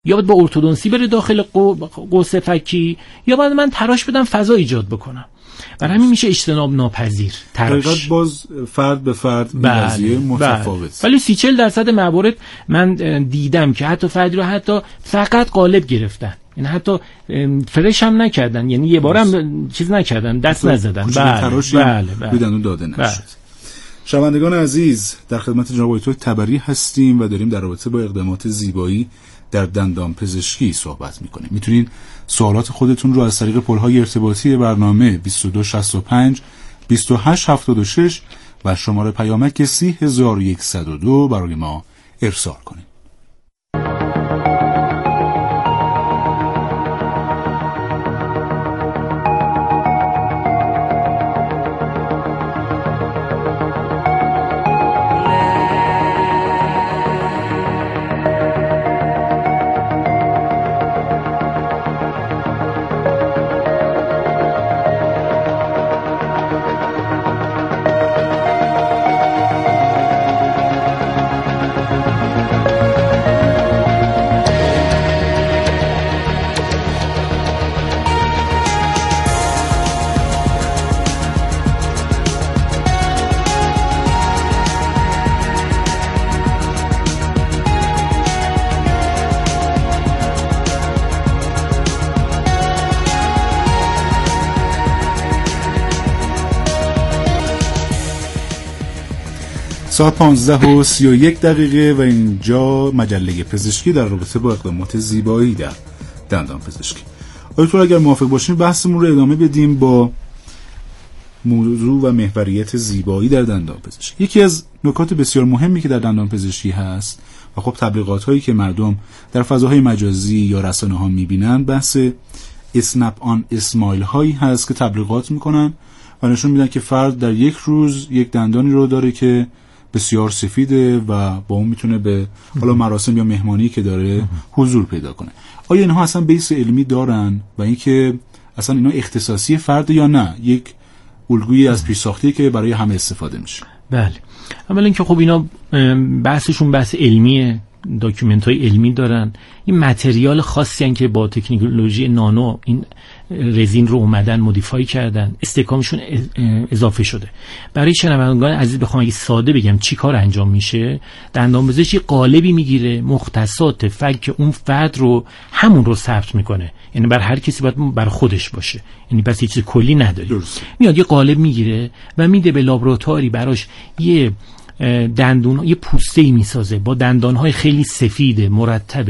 یا باید با ارتودنسی بره داخل قوس فکی، یا باید من تراش بدم فضا ایجاد بکنم. برای همین میشه اجتناب ناپذیر تراش. باز فرد به فرد این قضیه متفاوت. ولی 30-40% موارد من دیدم که حتی فردی رو حتی فقط قالب گرفتن، یعنی حتی فرش هم نکردن، یعنی یه بارم چیز نکردن، دست نزدن. بله بدون داده نشد. شنوندگان عزیز، در خدمت جناب آقای تبری هستیم و داریم در رابطه با اقدامات زیبایی در دندان پزشکی صحبت میکنیم. میتونین سوالات خودتون رو از طریق پل‌های ارتباطی برنامه 2265 2876 و شماره پیامک 30102 برای ما ارسال کنید. ساعت 15:31 و اینجا مجله پزشکی در رابطه با اقدامات زیبایی در دندان پزشکی. آیتون اگر موافق باشین بحثمون رو ادامه بدیم با موضوع و محوریت زیبایی در دندان پزشکی. یکی از نکات بسیار مهمی که در دندان پزشکی هست و خب تبلیغات هایی که مردم در فضاهای مجازی یا رسانه ها میبینن، بحث اسنپ آن اسمایل هایی هست که تبلیغات میکنن و نشون میدن که فرد در یک روز یک دندانی رو داره که بسیار سفیده و با اون میتونه به حالا مراسم یا مهمانی که داره حضور پیدا کنه. آیا اینها اصلا بیس علمی دارن و اینکه اصلا اینا اختصاصی فرد یا نه یک الگویی از پیش ساخته که برای همه استفاده میشه؟ بله، اولا اینکه خب اینا بحثشون بحث علمیه، داکیومنت های علمی دارن، این متریال خاصی هن که با تکنولوژی نانو این رزین رو اومدن مودیفای کردن، استحکامشون اضافه شده. برای شنوندگان عزیز بخوام اگه ساده بگم چی کار انجام میشه، دندان پزشک قالبی میگیره، مختصات فک اون فرد رو همون رو ثبت میکنه، یعنی بر هر کسی باید بر خودش باشه، یعنی پس هیچ چیز کلی نداره. میاد یه قالب میگیره و میده به لابراتواری براش یه دندون، یه پوسته‌ای میسازه با دندان‌های خیلی سفید مرتب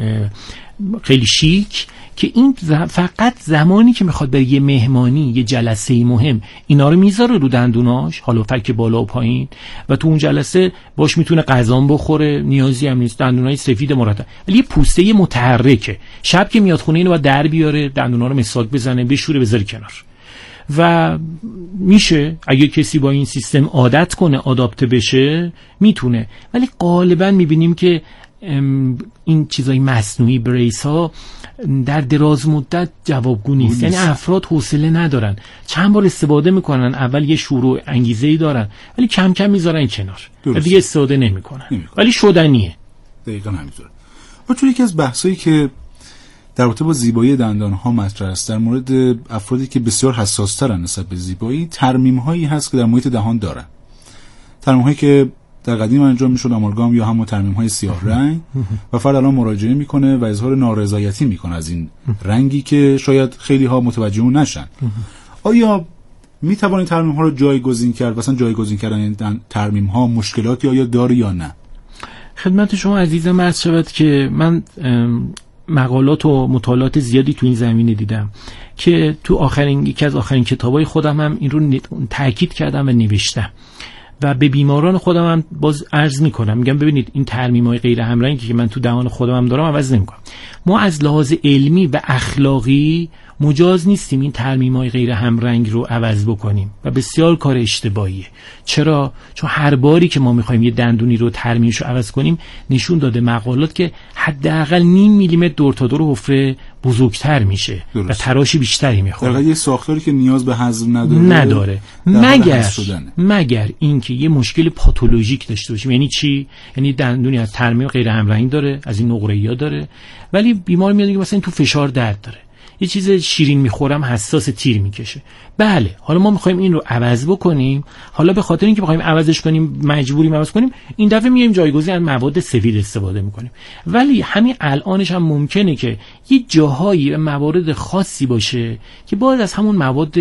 خیلی شیک که این فقط زمانی که میخواد بره یه مهمانی، یه جلسه مهم، اینا رو میذاره رو دندوناش، حالا فک بالا و پایین، و تو اون جلسه باش میتونه غذا بخوره، نیازی هم نیست، دندونای سفید مرتب. ولی یه پوسته متحرکه، شب که میاد خونه اینو باید در بیاره، دندونا رو مسواک بزنه، بشوره، بذاره کنار. و میشه اگه کسی با این سیستم عادت کنه، آداپته بشه، میتونه. ولی غالبا میبینیم که این چیزای مصنوعی، بریس ها، در دراز مدت جوابگو نیست. یعنی افراد حوصله ندارن، چند بار استفاده میکنن، اول یه شروع انگیزه‌ای دارن ولی کم کم میذارن کنار و دیگه استفاده نمیکنن. ولی شدنیه. دقیقاً همینطوره. چون یکی از بحثایی که در رابطه با زیبایی دندان ها مطرح است در مورد افرادی که بسیار حساس ترن نسبت به زیبایی، ترمیم هایی هست که در محیط دهان دارن. ترمیم هایی که در قدیم انجام میشد آمالگام یا همون ترمیم های سیاه رنگ و فرد الان مراجعه میکنه و اظهار نارضایتی میکنه از این رنگی که شاید خیلی ها متوجه اون نشن. آیا میتوانید ترمیم ها رو جایگزین کرد؟ مثلا جایگزین کردن این ترمیم ها مشکلاتی آیا داره یا نه؟ خدمت شما عزیزم عرض شود که من مقالات و مطالعات زیادی تو این زمینه دیدم که تو یکی از آخرین کتابای خودم هم این رو تاکید کردم و نوشتم و به بیماران خودم هم باز عرض میکنم، میگم ببینید این ترمیم‌های غیر همرنگی که من تو دهان خودم هم دارم عوض نمیکنم. ما از لحاظ علمی و اخلاقی مجاز نیستیم این ترمیم‌های غیر همرنگ رو عوض بکنیم و بسیار کار اشتباهیه. چرا؟ چون هر باری که ما می‌خوایم یه دندونی رو ترمیمش رو عوض کنیم، نشون داده مقالات که حداقل 0.5 میلیمتر دور تا دور حفره بزرگتر میشه و تراش بیشتری میخوره. در یه ساختاری که نیاز به حذف نداره مگر اینکه یه مشکل پاتولوژیک داشته باشیم. یعنی چی؟ یعنی دندونی از ترمیم غیر همرنگ داره، از این نقره‌ای‌ها داره، ولی بیمار میاد که مثلا تو فشار درد داره، یه چیز شیرین میخورم حساس تیر میکشه. بله، حالا ما میخوایم این رو عوض بکنیم. حالا به خاطر اینکه میخوایم عوضش کنیم، مجبوریم عوض کنیم، این دفعه میایم جایگزین از مواد سفید استفاده میکنیم. ولی همین الانش هم ممکنه که یه جاهایی موارد خاصی باشه که باز از همون مواد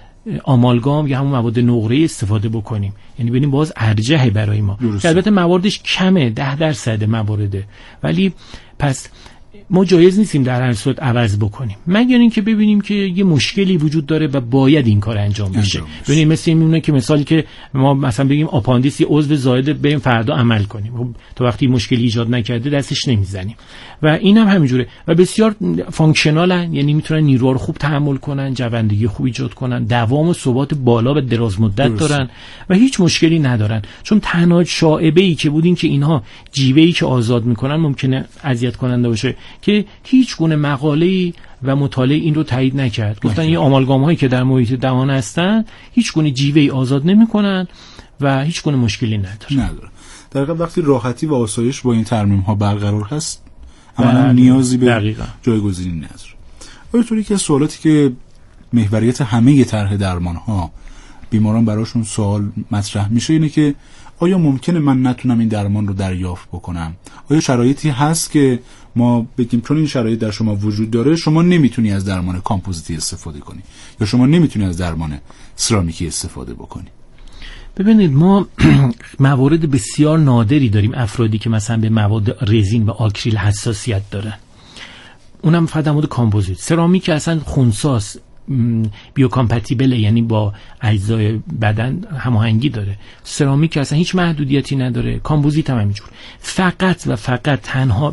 آمالگام یا همون مواد نقره‌ای استفاده بکنیم. یعنی ببینیم باز ارجحه برای ما. البته مواردش کمه، 10% موارده، ولی پس ما جایز نیستیم در هر صورت عوض بکنیم مگر اینکه ببینیم که یه مشکلی وجود داره و باید این کار انجام بشه. ببینیم مثل اینه که مثالی که ما مثلا بگیم آپاندیس یه عضو زائد بریم فردا عمل کنیم، تا وقتی مشکلی ایجاد نکرده دستش نمیزنیم. و اینم همینجوره و بسیار فانکشنالن، یعنی میتونن نیروها رو خوب تحمل کنن، جوندگی خوب ایجاد کنن، دوام و ثبات بالا و دراز مدت دارن و هیچ مشکلی ندارن. چون تنها شائبه‌ای که بود این که اینها جیوه‌ای که آزاد میکنن ممکنه اذیت کننده باشه که هیچ گونه مقاله‌ای و مطالعه این رو تایید نکرد. گفتن این آمالگام هایی که در محیط دهان هستن هیچ گونه جیوه‌ای آزاد نمیکنن و هیچ گونه مشکلی نداره. در واقع وقتی راحتی و آسایش با این ترمیم ها برقرار هست، عملاً نیازی به جایگزینی نداره. آیا که سوالاتی که محوریت همه طرح درمان ها بیماران براشون سوال مطرح میشه اینه که آیا ممکنه من نتونم این درمان رو دریافت بکنم؟ آیا شرایطی هست که ما بگیم چون این شرایط در شما وجود داره شما نمیتونی از درمان کامپوزیتی استفاده کنی یا شما نمیتونی از درمان سرامیکی استفاده بکنی؟ ببینید ما موارد بسیار نادری داریم، افرادی که مثلا به مواد رزین و آکریل حساسیت دارن، اونم فقط در مورد کامپوزیت. سرامیک اصلا خنثاست، بیوکامپتیبل، یعنی با اجزای بدن هماهنگی داره. سرامیک اصلا هیچ محدودیتی نداره، کامپوزیت هم همینجور. فقط و فقط تنها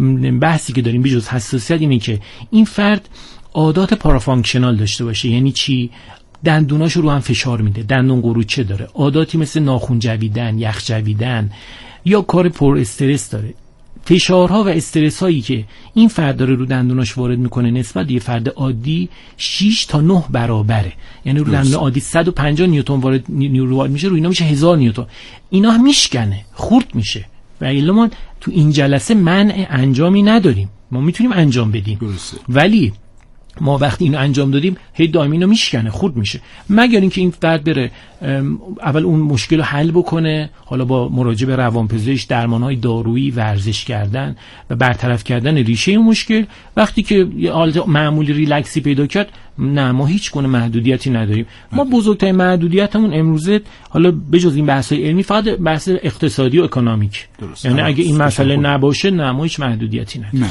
بحثی که داریم بجز حساسیت اینه که این فرد عادات پارافانکشنال داشته باشه. یعنی چی؟ دندوناشو رو هم فشار میده، دندون قروچه داره، عاداتی مثل ناخن جویدن، یخ جویدن یا کار پر استرس داره. فشارها و استرس هایی که این فرد داره رو دندوناش وارد میکنه نسبت به یه فرد عادی 6 تا 9 برابره. یعنی رو دندون عادی 150 نیوتن وارد میشه، رو اینا میشه 1000 نیوتن. اینا هم میشکنه، خورد میشه. و الا ما تو این جلسه منع انجامی نداریم، ما میتونیم انجام بدیم ولی ما وقتی اینو انجام دادیم هی دائمی اینو میشکنه، خورد میشه. مگر اینکه این فرد بره اول اون مشکل رو حل بکنه، حالا با مراجعه به روانپزشک، درمانهای دارویی، ورزش کردن و برطرف کردن ریشه اون مشکل. وقتی که یه حالت معمولی ریلکسی پیدا کرد، نه ما هیچ گونه محدودیتی نداریم. ما بزرگترین محدودیتمون امروزه حالا بجز این بحث‌های علمی فقط بحث اقتصادی و اکونومیک. یعنی اگه این مسئله نباشه نه ما هیچ محدودیتی نداریم.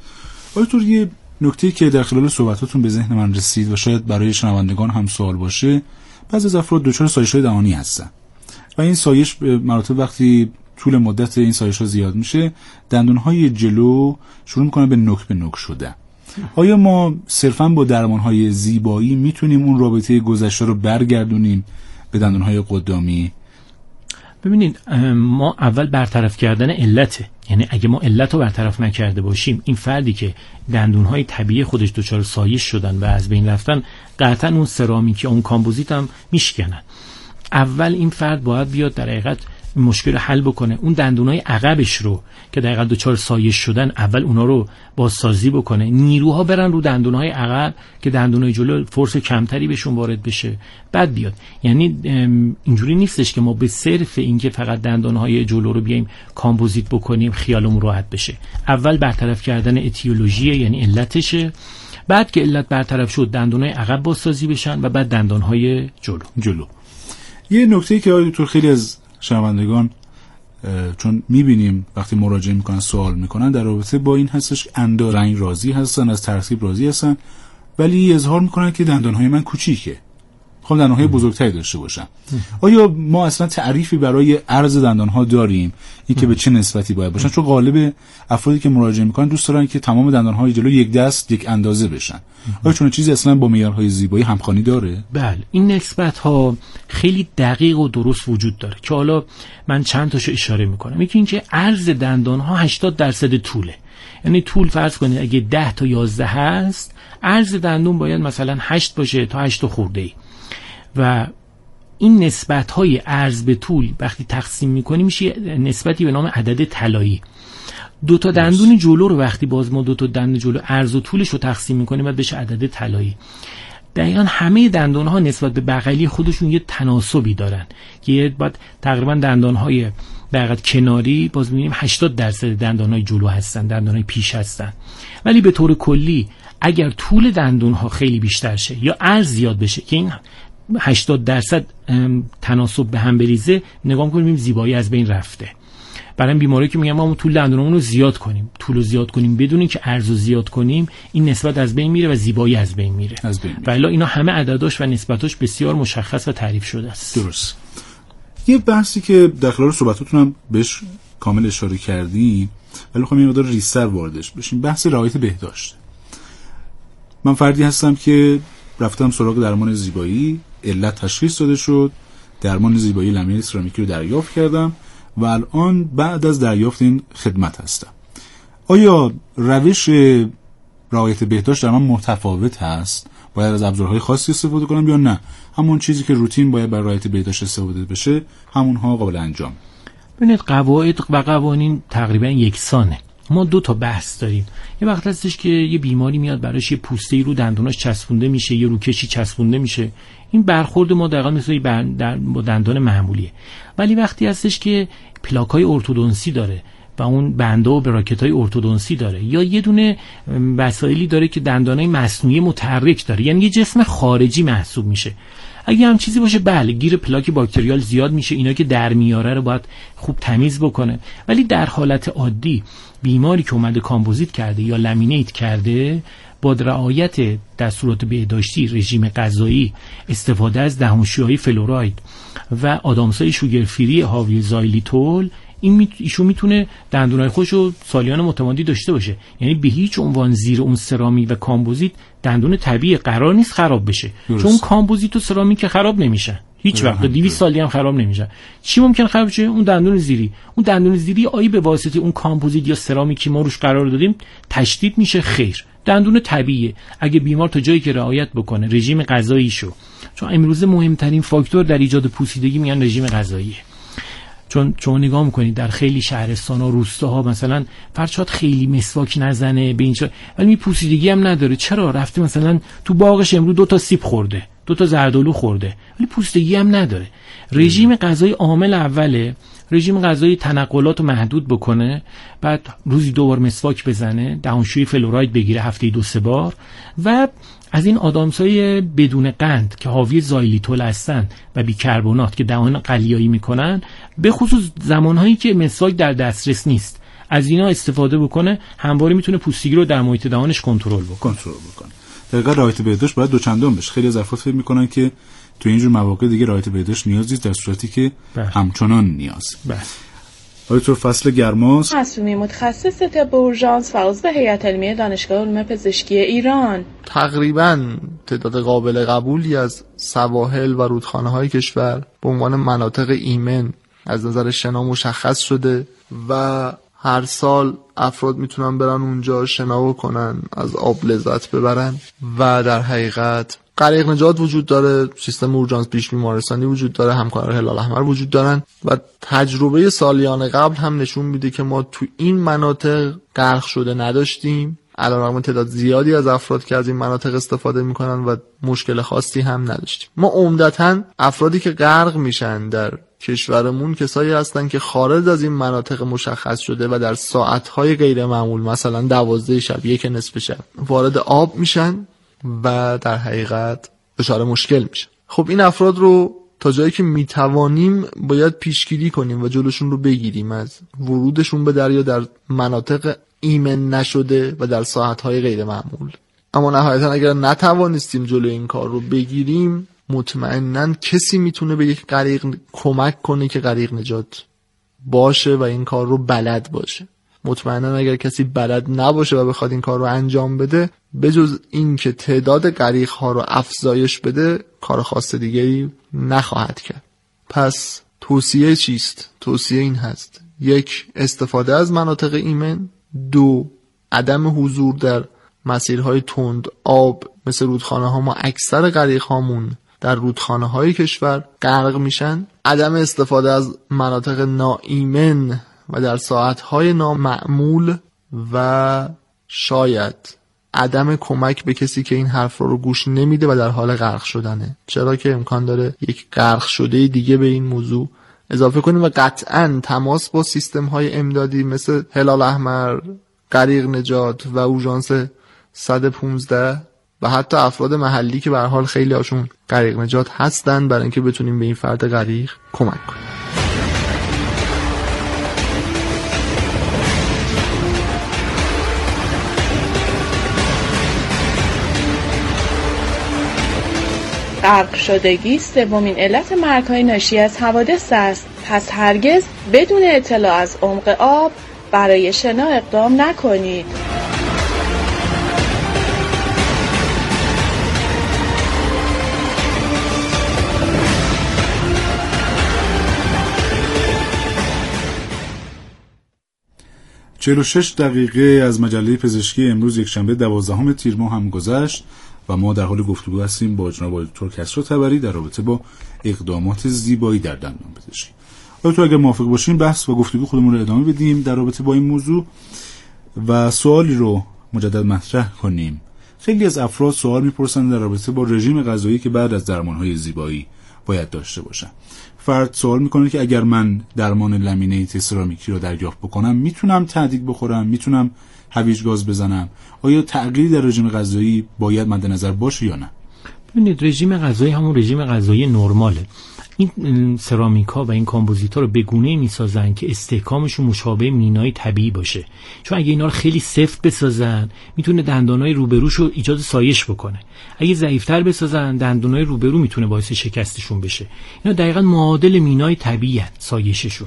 آیا یه نکته‌ای که در خلال صحبتاتون به ذهن من رسید و شاید برای شنوندگان هم سوال باشه، بعضی از افراد دچار سایش‌های دهانی هستن و این سایش به مراتب وقتی طول مدت این سایش‌ها زیاد میشه دندون‌های جلو شروع می‌کنه به نوک شدن. آیا ما صرفاً با درمان‌های زیبایی میتونیم اون رابطه گذشته رو برگردونیم به دندون‌های قدامی؟ ببینید ما اول برطرف کردن علته. یعنی اگه ما علت رو برطرف نکرده باشیم، این فردی که دندونهای طبیعی خودش دچار سایش شدن و از بین رفتن، قطعا اون سرامیک اون کامپوزیت هم میشکنن. اول این فرد باید بیاد در حقیقت مشکل رو حل بکنه، اون دندونای عقبش رو که در حقیقت دچار سایش شدن اول اونا رو بازسازی بکنه، نیروها برن رو دندونای عقب که دندونای جلو فرص کمتری بهشون وارد بشه، بعد بیاد. یعنی اینجوری نیستش که ما به صرف اینکه فقط دندونهای جلو رو بیایم کامپوزیت بکنیم خیالمون راحت بشه. اول برطرف کردن اتیولوژی، یعنی علتشه، بعد که علت برطرف شد دندونای عقب بازسازی بشن و بعد دندونهای جلو. یه نکته‌ای که آقای خیلی از شنوندگان چون میبینیم وقتی مراجعه میکنن سوال میکنن در رابطه با این هستش، رنگ راضی هستن، از ترکیب راضی هستن، ولی اظهار میکنن که دندانهای من کوچیکه، خب دندانهای بزرگتری داشته باشم. آیا ما اصلا تعریفی برای عرض دندانها داریم، این که به چه نسبتی باید باشن؟ چون غالب افرادی که مراجعه میکنن دوست دارن که تمام دندانهای جلو یک دست یک اندازه بشن. آیا چون چیزی اصلا با معیارهای زیبایی همخوانی داره؟ بله، این نسبت ها خیلی دقیق و درست وجود داره که حالا من چند تاشو اشاره میکنم. یکی اینکه عرض دندان ها 80% طوله. یعنی طول فرض کنید اگه 10 تا 11 هست، عرض دندون باید مثلا 8 باشه تا 8 خورده‌ای. و این نسبت‌های عرض به طول وقتی تقسیم می‌کنیم میشه نسبتی به نام عدد طلایی. دو تا دندون جلو رو وقتی باز ما دو تا دندون جلو عرض و طولش رو تقسیم می‌کنیم بعد بشه عدد طلایی. دقیقاً همه دندان‌ها نسبت به بغلی خودشون یه تناسبی دارن که بعد تقریباً دندان‌های در کناری باز می‌بینیم 80% دندان‌های جلو هستن، دندان‌های پیش هستن. ولی به طور کلی اگر طول دندون‌ها خیلی بیشتر شه یا عرض زیاد بشه که این 80% تناسب به هم بریزه، نگاه کنیم زیبایی از بین رفته. برای بیماری که میگم ما طول دندونمون رو زیاد کنیم، طول رو زیاد کنیم بدون اینکه عرض رو زیاد کنیم، این نسبت از بین میره و زیبایی از بین میره. ولی اینا همه عدداش و نسبتاش بسیار مشخص و تعریف شده است. درست. یه بحثی که در خلال صحبتاتون هم بهش کامل اشاره کردی، ولی خب یه مقدار ریزتر واردش بشیم، بحث رعایت بهداشت. من فردی هستم که رفتم سراغ درمان زیبایی، علت تشخیص داده شد، درمان زیبایی لمه سرامیکی رو دریافت کردم و الان بعد از دریافت این خدمت هستم. آیا روش رعایت بهداشت در من متفاوت هست؟ باید از ابزارهای خاصی استفاده کنم یا نه همون چیزی که روتین باید برای رعایت بهداشت استفاده بشه همونها قابل انجام؟ ببینید قواعد و قوانین تقریبا یکسانه. ما دو تا بحث داریم. یه وقت هستش که یه بیماری میاد براش یه پوسته‌ای رو دندوناش چسبونده میشه، یه روکشی چسبونده میشه. این برخورد ما دقیقاً مثل با دندان معمولیه. ولی وقتی هستش که پلاک‌های ارتودنسی داره و اون بندا و براکت‌های ارتودنسی داره، یا یه دونه وسایلی داره که دندانای مصنوعی متحرک داره، یعنی یه جسم خارجی محسوب میشه. اگه هم چیزی باشه بله گیر پلاک باکتریال زیاد میشه، اینا که در میاره رو باید خوب تمیز بکنه. ولی در حالت عادی بیماری که اومده کامپوزیت کرده یا لامینیت کرده، با رعایت دستورات بهداشتی، رژیم غذایی، استفاده از دهانشویی فلوراید و آدامسای شوگرفری حاوی زایلیتول، ایشون میتونه دندونای خوشو سالیان متمادی داشته باشه. یعنی به هیچ عنوان زیر اون سرامیک و کامپوزیت دندون طبیعی قرار نیست خراب بشه. درست. چون کامپوزیت و سرامیک خراب نمیشن هیچ وقت، 200 سالی هم خراب نمیشن. چی ممکن خراب شه؟ اون دندون زیری آیی به واسطه اون کامپوزیت یا سرامیکی ما روش قرار دادیم تشدید میشه؟ خیر، دندون طبیعیه. اگه بیمار تا جایی که رعایت بکنه رژیم غذاییشو، چون امروز مهمترین فاکتور در ایجاد پوسیدگی میگن رژیم غذاییه. چون نگاه میکنید در خیلی شهرستان‌ها، روستاها مثلا فرشاد خیلی مسواک نزنه به اینجا ولی پوسیدگی هم نداره. چرا؟ رفته مثلا تو باغش امروز 2 تا سیب خورده، 2 تا زردآلو خورده ولی پوسیدگی هم نداره. رژیم غذایی عامل اوله. رژیم غذایی تنقلات رو محدود بکنه، بعد روزی 2 بار مسواک بزنه، دهانشویی فلوراید بگیره هفته 2-3 بار، و از این آدامسای بدون قند که حاوی زایلیتول هستن و بیکربنات که دهان قلیایی میکنن، به خصوص زمانهایی که مسواک در دسترس نیست، از اینا استفاده بکنه، همواره میتونه پوستگی رو در محیط دهانش کنترل بکنه. دقیقاً رعایت بهداشت باید دوچندان بشه. خیلی از افراد فکر میکنن که تو اینجور مواقع دیگه رعایت بهداشت نیازی نیست، در صورتی که همچنان نیاز. دکتر فصل گرماست، معصومی، متخصص طب اورژانس و عضو هیئت علمی دانشگاه علوم پزشکی ایران. تقریباً تعداد قابل قبولی از سواحل و رودخانه‌های کشور به عنوان مناطق ایمن از نظر شنا مشخص شده و هر سال افراد میتونن برن اونجا شنا بکنن، از آب لذت ببرن و در حقیقت غریق نجات وجود داره، سیستم اورژانس پیش بیمارستانی وجود داره، همکاران هلال احمر وجود دارن و تجربه سالیان قبل هم نشون میده که ما تو این مناطق غرق شده نداشتیم. علیرغم تعداد زیادی از افراد که از این مناطق استفاده میکنن و مشکل خاصی هم نداشتیم. ما عمدتاً افرادی که غرق میشن در کشورمون کسایی هستن که خارج از این مناطق مشخص شده و در ساعتهای غیر معمول، مثلا 12 شب، 1 نصف شب وارد آب میشن و در حقیقت دچار مشکل میشن. خب این افراد رو تا جایی که میتوانیم باید پیشگیری کنیم و جلوشون رو بگیریم از ورودشون به دریا در مناطق ایمن نشده و در ساعتهای غیر معمول. اما نهایتا اگر نتوانستیم جلوی این کار رو بگیریم، مطمئناً کسی میتونه به یک غریق کمک کنه که غریق نجات باشه و این کار رو بلد باشه. مطمئناً اگر کسی بلد نباشه و بخواد این کار رو انجام بده، بجز این که تعداد غریق ها رو افزایش بده، کار خاص دیگری نخواهد کرد. پس توصیه چیست؟ توصیه این هست: 1. استفاده از مناطق ایمن. 2. عدم حضور در مسیرهای تند آب مثل رودخانه ها، ما اکثر غریق هامون در رودخانه های کشور غرق میشن. عدم استفاده از مناطق ناایمن و در ساعت های نامعمول و شاید عدم کمک به کسی که این حرف رو گوش نمیده و در حال غرق شدنه، چرا که امکان داره یک غرق شده دیگه به این موضوع اضافه کنیم. و قطعاً تماس با سیستم های امدادی مثل هلال احمر، غریق نجات و اورژانس 115 و حتی افراد محلی که به هر حال خیلی هاشون غریق نجات هستن برای اینکه بتونیم به این فرد غریق کمک کنیم. غرق شدگی سومین علت مرگ‌های ناشی از حوادث است. پس هرگز بدون اطلاع از عمق آب برای شنا اقدام نکنید. چهل دقیقه از مجله پزشکی امروز یکشنبه 12 تیر ماه هم گذشت و ما در حال گفتگو هستیم با جناب دکتر کسری تبری در رابطه با اقدامات زیبایی در دندان پزشکی. تو اگر موافق باشین بحث و گفتگو خودمون رو ادامه بدیم در رابطه با این موضوع و سوالی رو مجدد مطرح کنیم. خیلی از افراد سوال میپرسن در رابطه با رژیم غذایی که بعد از درمان‌های زیبایی باید داشته باشن. فرد سوال میکنه که اگر من درمان لامینیت سرامیکی رو دریافت بکنم میتونم تهدیگ بخورم، میتونم هویج گاز بزنم، آیا تغییری در رژیم غذایی باید مد نظر باشه یا نه؟ ببینید رژیم غذایی همون رژیم غذایی نرماله. این سرامیکا و این کامپوزیت‌ها رو به گونه‌ای میسازن که استحکامشون مشابه مینای طبیعی باشه، چون اگه اینا رو خیلی سفت بسازن میتونه دندانای روبروش رو ایجاد سایش بکنه، اگه ضعیف‌تر بسازن دندانای روبرو میتونه باعث شکستشون بشه. اینا دقیقاً معادل مینای طبیعی هست سایششون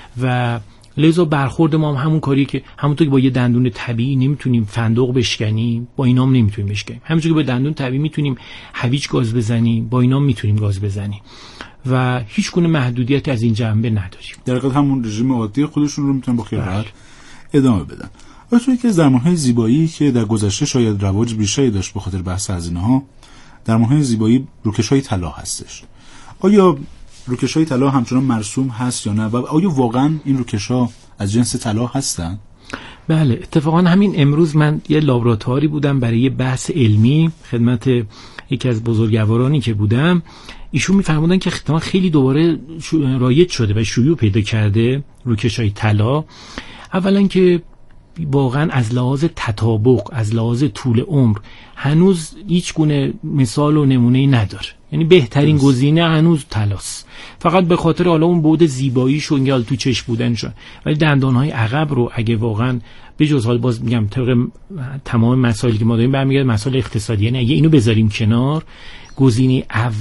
و لذا برخورد ما هم همون کاریه که همونطور که با یه دندون طبیعی نمیتونیم فندق بشکنیم با اینام نمیتونیم بشکنیم، همونطور که با دندون طبیعی میتونیم هویج گاز بزنیم با اینام میتونیم گاز بزنیم و هیچ گونه محدودیت از این جنبه نداریم. در واقع همون رژیم عادی خودشون رو میتونن با خیال راحت ادامه بدن. البته یکی از درمان‌های زیبایی که در گذشته شاید رواج بیشتری داشت به خاطر بحث هزینه‌ها، درمان‌های زیبایی روکش‌های طلا هستش. آیا روکش‌های طلا همچنان مرسوم هست یا نه و آیا واقعا این روکش‌ها از جنس طلا هستن؟ بله، اتفاقا همین امروز من یه لابراتواری بودم برای یه بحث علمی خدمت یکی از بزرگوارانی که بودم. ایشون می‌فرمودن که خیلی دوباره رایج شده و شیوع پیدا کرده روکش‌های طلا. اولا که واقعا از لحاظ تطابق، از لحاظ طول عمر هنوز هیچ گونه مثال و نمونه‌ای نداره، یعنی بهترین گزینه هنوز طلاست، فقط به خاطر حالا اون بعد زیباییش و اینکه تو چشم بودنش. ولی دندان‌های عقب رو اگه واقعا به جز حال باز میگم طبق تمام مسائلی که ما داریم برمیگرده مسائل اقتصادی، یعنی اگه اینو بذاریم کنار، گزینه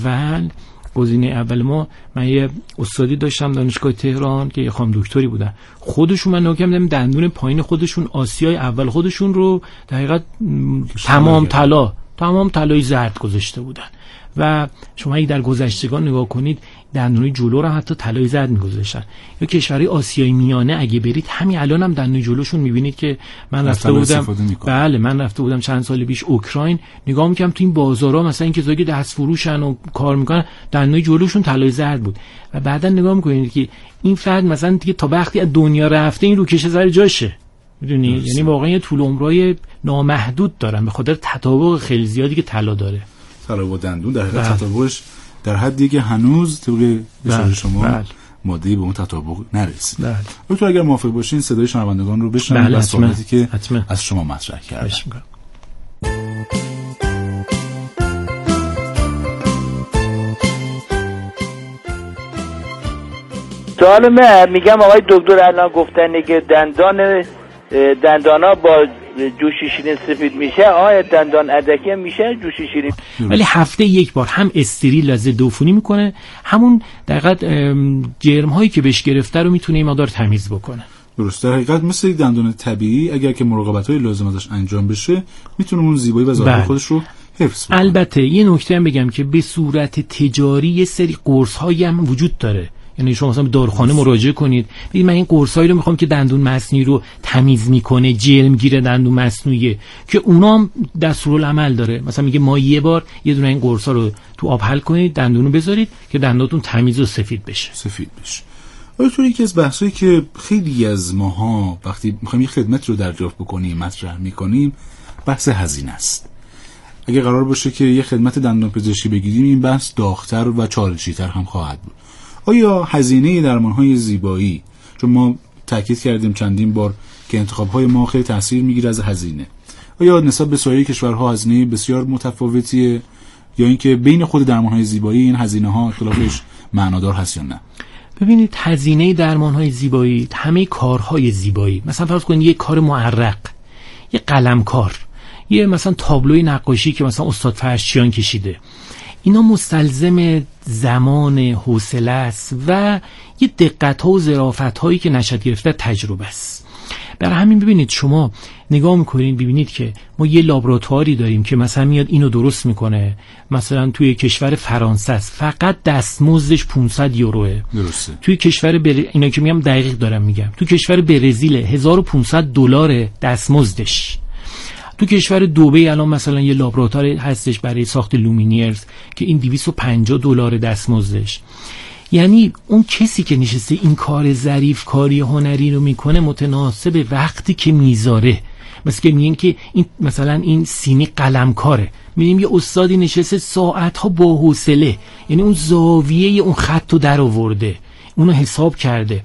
اول ما، من یه استادی داشتم دانشگاه تهران که یه خانم دکتری بودن، خودشون من نگاه کردم دندون پایین خودشون آسیای اول خودشون رو در حقیقت تمام طلای زرد گذاشته بودن و شما اگه در گذشتگان نگاه کنید دندونای جلو رو حتی طلای زرد می‌گذاشتن. یا کشورهای آسیای میانه اگه برید همین الان هم دندونای جلوشون می‌بینید که من رفته بودم چند سال پیش اوکراین، نگاه می‌کردم تو این بازارها مثلا این کسایی که دست فروشن و کار می‌کنن دندونای جلوشون طلای زرد بود و بعداً نگاه می‌کنید که این فرد مثلا دیگه تا وقتی از دنیا رفته این روکش سر جاشه، می‌دونی، یعنی واقعا یه طول عمرای نامحدود دارن به خاطر تطابق خیلی زیادی که طلا داره. طلا و دندون در حقیقت تطابقش در حدی که هنوز طبق اشاره شما ماده‌ای به اون تطابق نرسید. تو اگر موافق باشین صدای شنوندگان رو بشنویم و سوالاتی که از شما مطرح کردن. سوال من میگم آقای دکتر الان گفتن که دندانا با جوشی شیرین سفید میشه، آیا دندان ادکی هم میشه جوشی شیرین؟ ولی هفته یک بار هم استریل و ضد عفونی میکنه، همون دقیقاً جرم هایی که بهش گرفته رو میتونه این مقدار تمیز بکنه. درست، در حقیقت مثل یک دندان طبیعی اگر که مراقبت های لازم ازش انجام بشه میتونه اون زیبایی و ظاهر خودش رو حفظ بکنه. البته یه نکته هم بگم که به صورت تجاری یه سری قرص هایی هم وجود داره، یعنی شما مثلا به داروخانه مراجعه کنید بگید من این قرصایی رو میخوام که دندون مصنوعی رو تمیز میکنه، جرمگیر دندون مصنوعیه، که اونا هم دستورالعمل داره. مثلا میگه ما یه بار یه دونه این قرصا رو تو آب حل کنید، دندونو بذارید که دندونتون تمیز و سفید بشه. دکتر، یکی از بحثایی که خیلی از ماها وقتی میخوایم یه خدمت رو دریافت بکنیم مطرح میکنیم بحث هزینه است. اگه قرار باشه که یه خدمت دندانپزشکی بگیریم این بحث داغ‌تر و چالشی‌تر هم خواهد بود. آیا هزینه درمان‌های زیبایی، چون ما تاکید کردیم چندین بار که انتخاب‌های ما خیلی تاثیر میگیره از هزینه، آیا نسبت به سایر کشورها هزینه بسیار متفاوتیه یا اینکه بین خود درمان‌های زیبایی این هزینه‌ها اختلافش معنادار هست یا نه؟ ببینید هزینه درمان‌های زیبایی، همه کارهای زیبایی، مثلا فرض کنید یه کار معرق، یه قلمکار، یه مثلا تابلوی نقاشی که مثلا استاد فرشچیان کشیده، اینا مستلزم زمان، حوصله است و یه دقت‌ها و ظرافت‌هایی که نشأت گرفته تجربه است. برای همین ببینید شما نگاه میکنید ببینید که ما یه لابراتواری داریم که مثلا میاد اینو درست میکنه، مثلا توی کشور فرانسه است، فقط دستمزدش 500 یوروه. درسته. توی کشور اینا که میگم دقیق دارم میگم، توی کشور برزیل 1500 دلار دستمزدش. تو کشور دبی الان مثلا یه لابراتوار هستش برای ساخت لومینیرز که این 250 دلار دستمزدش. یعنی اون کسی که نشسته این کار ظریف کاری هنری رو میکنه متناسب وقتی که میذاره. مثل که میگن که این مثلا این سینی قلمکاره، میبینیم یه استادی نشسته ساعتها با حوصله، یعنی اون زاویه اون خط رو در آورده، اونو حساب کرده،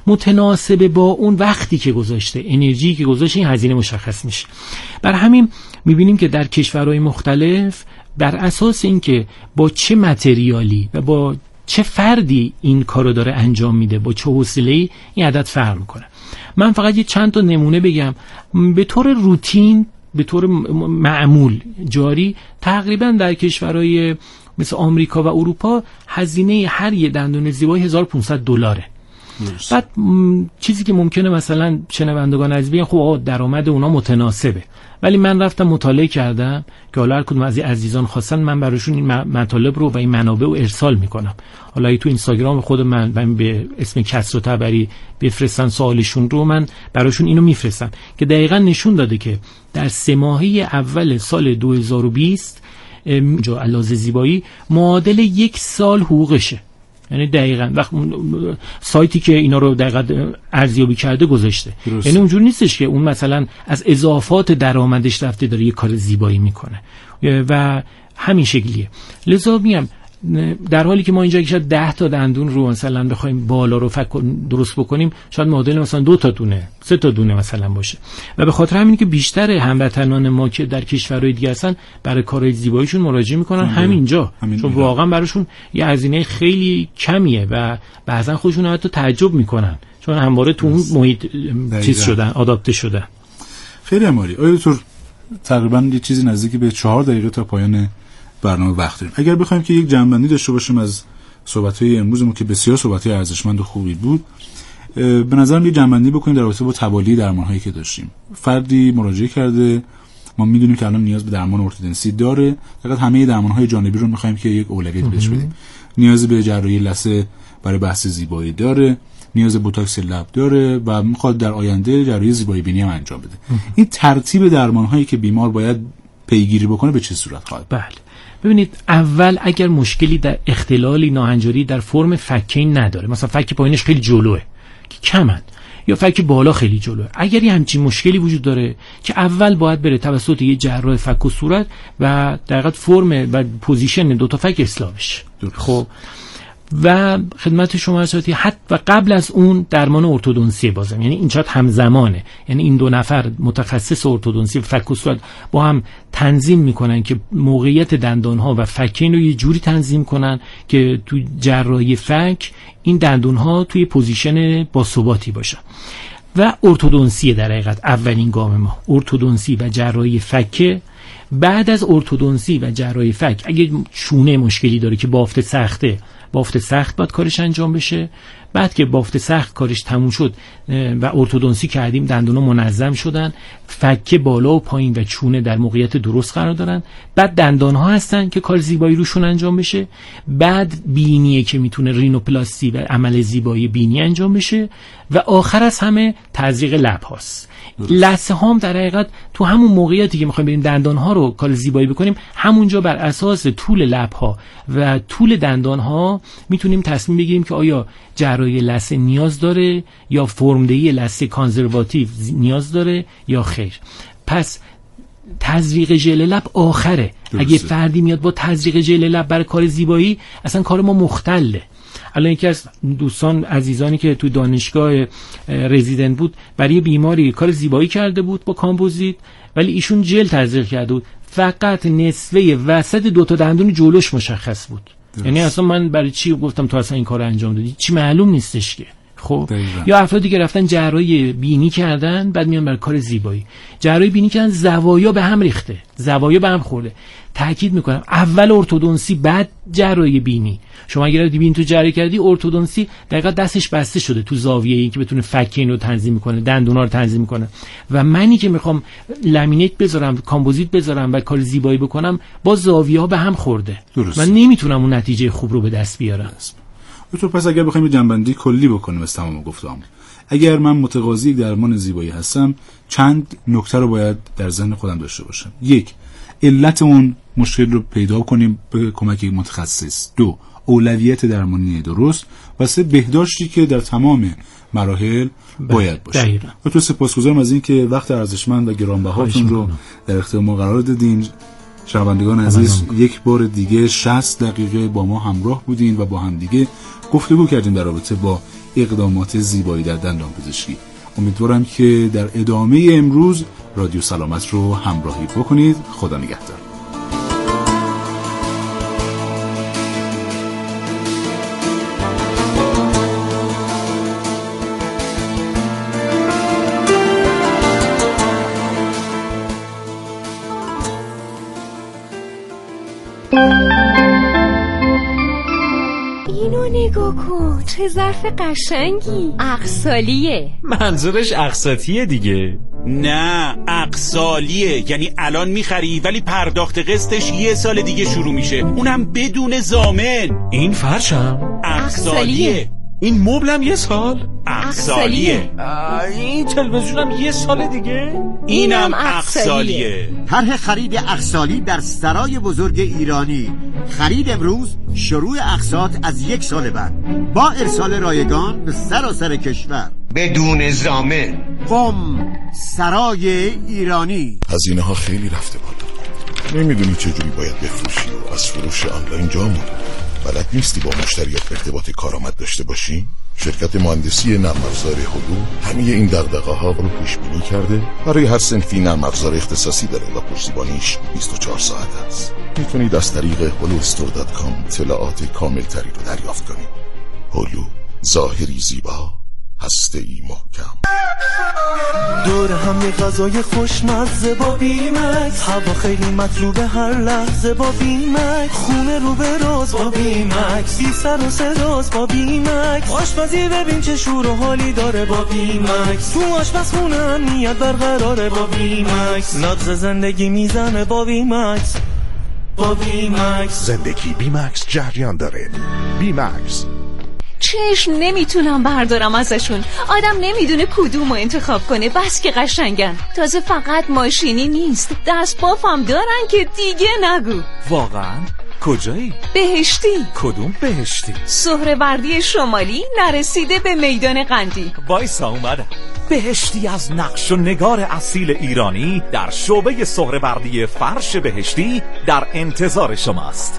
متناسب با اون وقتی که گذاشته، انرژی که گذاشته، این هزینه مشخص میشه. بر همین میبینیم که در کشورهای مختلف بر اساس اینکه با چه متریالی و با چه فردی این کارو داره انجام میده، با چه حوصله‌ای، این عدد فرق میکنه. من فقط یه چند تا نمونه بگم. به طور روتین، به طور معمول جاری، تقریبا در کشورهای مثل آمریکا و اروپا هزینه هر یه دندون زیبایی 1500 دلاره. بعد چیزی که ممکنه مثلا شنوندگان عزیز بگن خب درآمد اونا متناسبه، ولی من رفتم مطالعه کردم که حالا هر کدوم از عزیزان خواستن من براشون این مطالب رو و این منابع رو ارسال میکنم. حالا تو اینستاگرام خود من به اسم کسر تبری بفرستن سوالشون رو، من براشون اینو میفرستم که دقیقاً نشون داده که در 3 ماهه اول سال 2020 جا علاوه زیبایی معادل 1 سال حقوقشه. یعنی دقیقاً وقت سایتی که اینا رو دقیقاً ارزیابی کرده گذاشته. یعنی اونجور نیستش که اون مثلا از اضافات درآمدش رفته داره یه کار زیبایی میکنه و همین شکلیه. لذا میگم در حالی که ما اینجا شاید 10 تا دندون رو مثلا بخوایم بالا رو درست بکنیم، شاید معادل مثلا 2 تا دونه 3 تا دونه مثلا باشه، و به خاطر همینه که بیشتر هموطنان ما که در کشورهای دیگه هستن برای کارهای زیباییشون مراجعه میکنن همینجا، چون واقعا براشون یه هزینه خیلی کمیه و بعضا خودشون حتی تعجب میکنن چون همواره تو اون محیط چیز شدن، آداپته شدن. خیلی عالی. آیا دکتر تقریبا یه چیزی نزدیک به 4 دقیقه تا پایان برنامه وقت داریم. اگر بخوایم که یک جنبندی داشته باشیم از صحبت‌های امروزمون که بسیار صحبت‌های ارزشمند و خوبی بود، به نظرم یک جنبندی بکنیم در رابطه با توالی درمان‌هایی که داشتیم. فردی مراجعه کرده، ما می‌دونیم که الان نیاز به درمان ارتودنسی داره، فقط همه درمان‌های جانبی رو می‌خوایم که یک اولویت بهش بدیم. نیاز به جراحی لثه برای بحث زیبایی داره، نیاز به بوتاکس لب داره و می‌خواد در آینده جراحی زیبایی بینی هم انجام بده. این ترتیب درمان‌هایی که بیمار باید پیگیری بکنه به چه صورت خواهد؟ بله. ببینید اول اگر مشکلی در اختلالی ناهنجاری در فرم فکین نداره، مثلا فک پایینش خیلی جلوه که کمن یا فک بالا خیلی جلوه، اگر یه همچین مشکلی وجود داره که اول باید بره توسط یه جراح فک و صورت و در حقیقت فرم و پوزیشن 2 تا فک اصلاح بشه. خب و خدمت شما اساتی حتی قبل از اون درمان ارتودنسی بازم، یعنی این چات همزمانه، یعنی این 2 نفر متخصص ارتودنسی و فک و صورت با هم تنظیم میکنن که موقعیت دندانها و فکین رو یه جوری تنظیم کنن که تو جراحی فک این دندونها توی پوزیشن باثباتی باشن. و ارتودنسی در حقیقت اولین گام ما، ارتودنسی و جراحی فک. بعد از ارتودنسی و جراحی فک اگه چونه مشکلی داره که بافت سخته، بافت سخت باید کارش انجام بشه. بعد که بافت سخت کارش تموم شد و ارتودنسی کردیم، دندونا منظم شدن، فک بالا و پایین و چونه در موقعیت درست قرار دارن. بعد دندانها هستن که کار زیبایی روشون انجام بشه. بعد بینیه که میتونه رینوپلاستی و عمل زیبایی بینی انجام بشه و آخر از همه تزریق لب هاست. لثه هام در حقیقت تو همون موقعیتی که میخوایم بریم دندان ها رو کار زیبایی بکنیم، همونجا بر اساس طول لب ها و طول دندان ها میتونیم تصمیم بگیریم که آیا جراحی لثه نیاز داره یا فرمدهی لثه کانزرواتیو نیاز داره یا خیر. پس تزریق ژل لب آخره. اگه فردی میاد با تزریق ژل لب برای کار زیبایی، اصلا کار ما مختله. الان یکی از دوستان عزیزانی که تو دانشگاه رزیدنت بود، برای بیماری کار زیبایی کرده بود با کامپوزیت، ولی ایشون ژل تزریق کرده بود، فقط نصفه وسط 2 تا دندون جلوش مشخص بود. یعنی اصلا من برای چی گفتم تو اصلا این کارو انجام دادی؟ چی معلوم نیستش که. خب یا افرادی که رفتن جراحی بینی کردن، بعد میان برای کار زیبایی جراحی بینی کردن، زوایا به هم ریخته، زوایا به هم خورده. تاکید میکنم اول ارتودنسی بعد جراحی بینی. شما اگر بینی تو جراحی کردی، ارتودنسی دقیقاً دستش بسته شده تو زاویه‌ای که بتونه فک اینو تنظیم کنه، دندونا رو تنظیم کنه. و منی که میخوام لامینیت بذارم، کامپوزیت بذارم و کار زیبایی بکنم، با زاویه‌ها به هم خورده. من نمیتونم اون نتیجه خوب رو به دست بیارم. تو پس اگر بخوایم جنبندی کلی بکنیم از تمام گفتم، اگر من متقاضی درمان زیبایی هستم، چند نکته رو باید در ذهن خودم داشته باشم. 1. علت اون مشکل رو پیدا کنیم به کمک متخصص. 2. اولویت درمانی درست. و 3. بهداشتی که در تمام مراحل باید باشه. و تو سپاسگزارم از این که وقت ارزشمند و گرانبهاتون رو در اختیار ما قرار دادین. شنوندگان عزیز، یک بار دیگه 60 دقیقه با ما همراه بودین و با هم دیگه گفتگو کردیم در رابطه با اقدامات زیبایی در دندانپزشکی. امیدوارم که در ادامه امروز رادیو سلامت رو همراهی بکنید. خدا نگهدار. اینو نگاه کن، چه ظرف قشنگی. اقسالیه. منظورش اقساطیه دیگه. نه، اقسالیه، یعنی الان میخری ولی پرداخت قسطش 1 سال دیگه شروع میشه، اونم بدون ضامن. این فرشم اقسالیه. این مبلم 1 سال اقسالیه. این تلویزیونم 1 سال دیگه. اینم اقسالیه. طرح خرید اقسالی در سرای بزرگ ایرانی. خرید امروز، شروع اقساط از 1 سال بعد، با ارسال رایگان به سراسر کشور بدون ضامن. سرای ایرانی. هزینه ها خیلی رفته بالا. نمیدونی چجوری باید بفروشی و از فروش آنلاین جا موندی. بلد نیستی با مشتریات ارتباط کارآمد داشته باشی؟ شرکت مهندسی نرم افزار هلو همه این دغدغه‌ها رو پیش بینی کرده. برای هر صنفی نرم افزار اختصاصی داره و پشتیبانیش 24 ساعت است. میتونید از طریق holustore.com اطلاعات کامل تری رو دریافت کنید. هلو، ظاهری زیبا، هسته‌ای محکم. دور هم یه غذای خوشمزه با بیمکس، هوا خیلی مطلوبه هر لحظه با بیمکس، خونه رو به راز با بیمکس، بی سر و صداست با بیمکس، آشپزی ببین چه شور و حالی داره با بیمکس، تو آشپزخونه امنیت برقراره با بیمکس، نبض زندگی میزنه با بیمکس. با بیمکس زندگی بیمکس جریان داره. بیمکس. چشم نمیتونم بردارم ازشون. آدم نمیدونه کدومو انتخاب کنه، بس که قشنگن. تازه فقط ماشینی نیست، دست بافم دارن که دیگه نگو. واقعا؟ کجایی؟ بهشتی. کدوم بهشتی؟ سهروردی شمالی نرسیده به میدان قندی. وایسا اومدم. بهشتی از نقش و نگار اصیل ایرانی در شعبه سهروردی فرش بهشتی در انتظار شماست.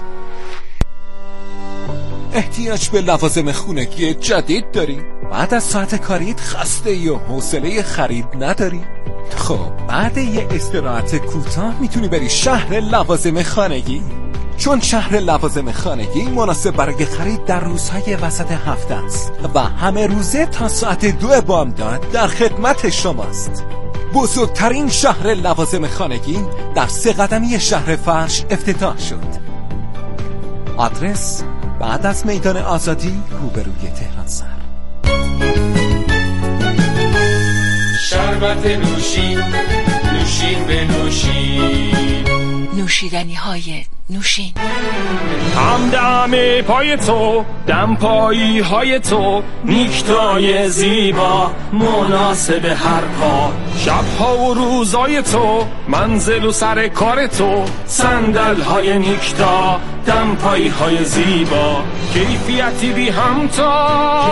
احتیاج به لوازم خونگی جدید داری؟ بعد از ساعت کاریت خسته و حوصله خرید نداری؟ خب بعد یه استراحت کوتاه میتونی بری شهر لوازم خانگی، چون شهر لوازم خانگی مناسب برای خرید در روزهای وسط هفته است و همه روزه تا ساعت 2 بامداد در خدمت شماست. بزرگترین شهر لوازم خانگی در 3 قدمی شهر فرش افتتاح شد. آدرس بعد از میدان آزادی روبروی تهران سر. شربت نوشین، نوشین به نوشین، نوشیدنی های نوشین. همدم پای تو، دم پایی های تو، نیکتای زیبا مناسب هر پا. شبها و روزای تو، منزل و سر کار تو، صندل های نیکتا، دم پایی های زیبا، کیفیتی بی همتا.